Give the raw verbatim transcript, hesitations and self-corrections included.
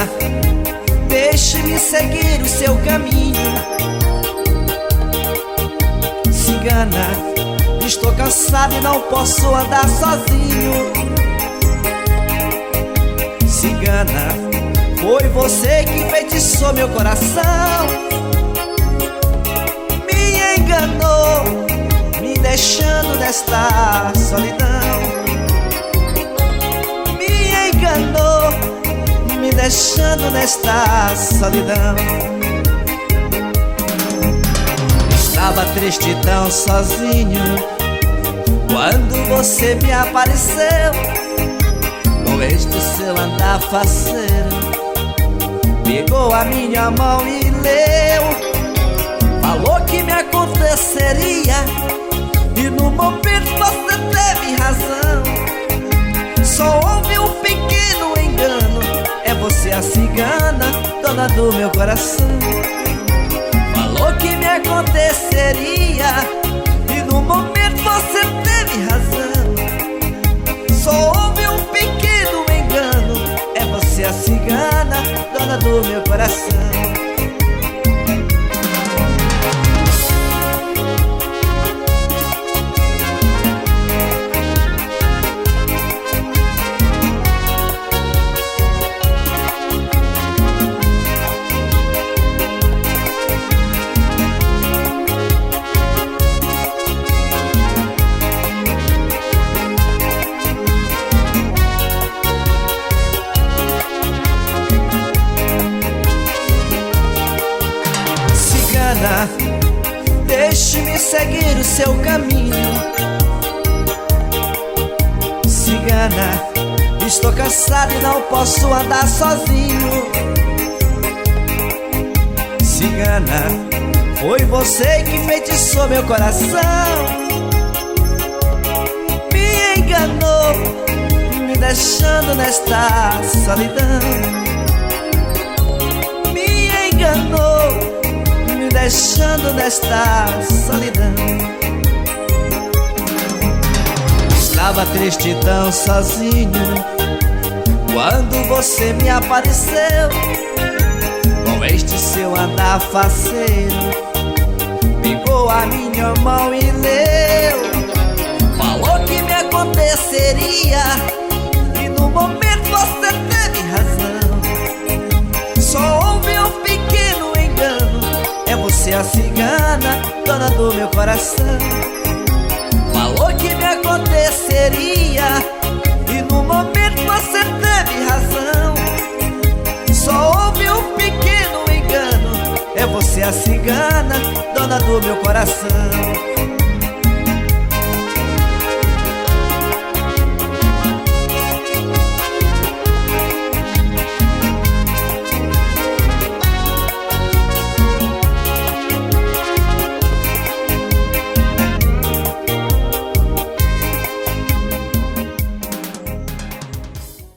Cigana, deixe-me seguir o seu caminho. Cigana, estou cansado e não posso andar sozinho. Cigana, foi você que enfeitiçou meu coração. Me enganou, me deixando nesta solidão. Me enganou, me deixando nesta solidão. Estava triste, tão sozinho, quando você me apareceu, com este seu andar faceiro. Pegou a minha mão e leu, falou que me aconteceria, e no momento você teve razão. Só houve um pequeno engano, é você a cigana, dona do meu coração. Falou que me aconteceria, e no momento você teve razão. Só houve um pequeno engano, é você a cigana, dona do meu coração. Cigana, deixe-me seguir o seu caminho. Cigana, estou cansado e não posso andar sozinho. Cigana, foi você que enfeitiçou meu coração. Me enganou, me deixando nesta solidão. Me enganou, me deixando nesta solidão. Estava triste, tão sozinho, quando você me apareceu, com este seu andar faceiro. Pegou a minha mão e leu, falou que me aconteceria, e no momento você teve razão. Só houve um pequeno engano, é você a cigana, dona do meu coração. Falou que me aconteceria, e no momento você teve razão. Só houve um pequeno engano, é você a cigana, dona do meu coração.